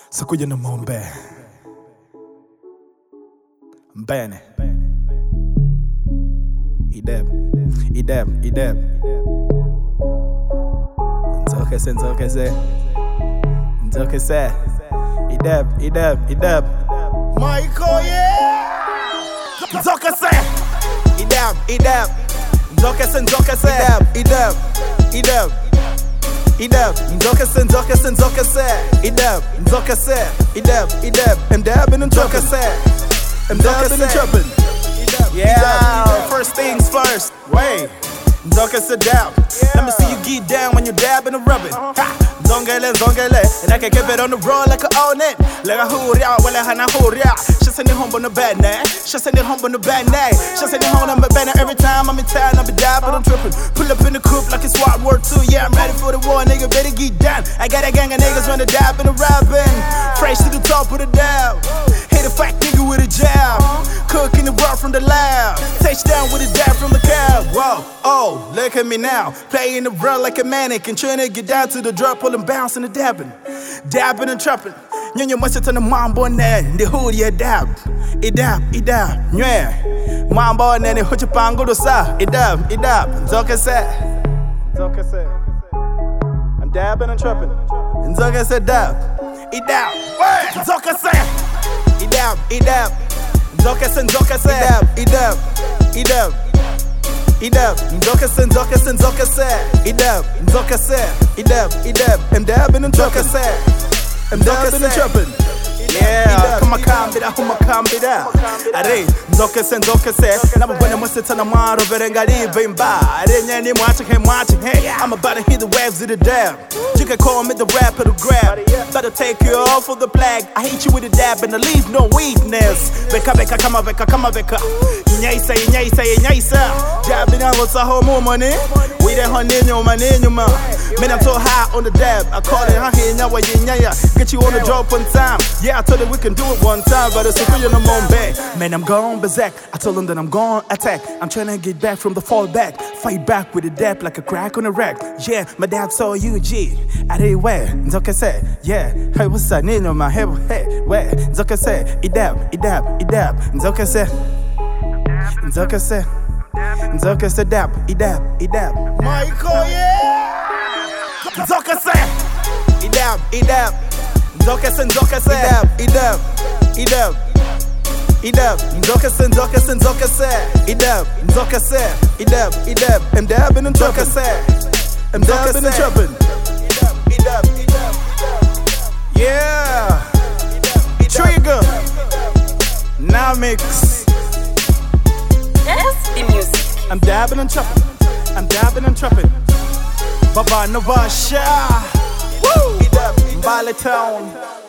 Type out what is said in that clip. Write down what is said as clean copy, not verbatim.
Sakuja na mombe Mbene Ideb Nzokese Ideb Michael, yeah! Nzokese Ideb Nzokese Yeah, first things first. Wait, Nzokese dab. Let me see you get down when you're dabbing and rubbing. Zongele, and I can keep it on the road like I own it. Like a hurria, well I hana hurria. She send it home on the bad night. She send it home on the bad night. She send it home on the bad night. Every time I'm in town, I be dabbing, I'm tripping. Pull up in the coupe like it's SWAT War 2. Yeah, I'm ready for the war, nigga, better get down. I got a gang of niggas when they dabbing and rapping. Fresh to the top of the dab. Hit a fat nigga with a jab. Cooking the raw from the lab. Touchdown with a dab from the cab. Whoa, oh, look at me now. Playing the run like a mannequin. Trying to get down to the drop, pulling, bouncing and dabbing. Dabbing and trapping. Nyo must turn the mambo on there. The hood, yeah, dab. Idab. Yeah. Mambo on there, the hood, pango to sa. Idab. Nzokese. I'm dabbing and trapping. Nzokese dab. Idab. Nzokese. Idab. Nzokese. Idab. Nzokese. I'm dabbing and trapping. Yeah, come on, bida. Are, Nzokese. Number one, I must sit on a model, but I got even by. I didn't any watching. Hey, I'm about to hit the waves of the dab. You can call me the rapper to grab. Better take you off of the flag. I hate you with the dab and I leave no weakness. Beka, come on. Nyaisa. Dabbing out what's a home money. We the honey, man. Man, I'm so high on the dab. I call it, get you on the drop on time. Yeah, I told her we can do it one time, but it's a free on the back. Man, I'm gone berserk. I told him that I'm gone attack. I'm trying to get back from the fall back. Fight back with the dab like a crack on a rack. Yeah, my dad saw UG. I didn't wear. Nzokese. Yeah, hey, what's up? Nino, my head. Hey, where? Nzokese. Idab. Nzokese dab. Idab. Michael, yeah! Nzokese. Idab. Nzokese. Idab. Nzokese. I'm dabbing and trapping. Idab. Yeah. Trigger. Now mix. Yes, the music. I'm dabbing and trapping. Baba Navasha. Woo! Bali Town.